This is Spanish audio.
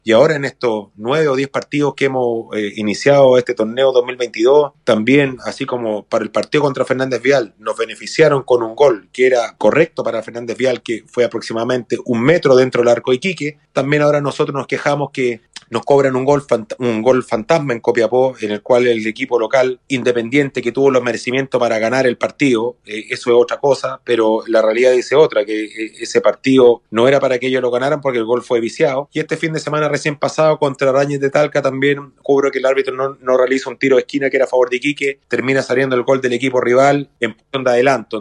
Y ahora en estos 9 o 10 partidos que hemos iniciado este torneo 2022, también, así como para el partido contra Fernández Vial, nos beneficiaron con un gol que era correcto para Fernández Vial, que fue aproximadamente 1 metro dentro del arco de Iquique. También ahora nosotros nos quejamos que nos cobran un gol fantasma en Copiapó, en el cual el equipo local independiente que tuvo los merecimientos para ganar el partido, eso es otra cosa, pero la realidad dice otra, que ese partido no era para que ellos lo ganaran porque el gol fue viciado. Y este fin de semana recién pasado contra Rañez de Talca también cubro que el árbitro no realiza un tiro de esquina que era a favor de Iquique, termina saliendo el gol del equipo rival en posición de adelanto.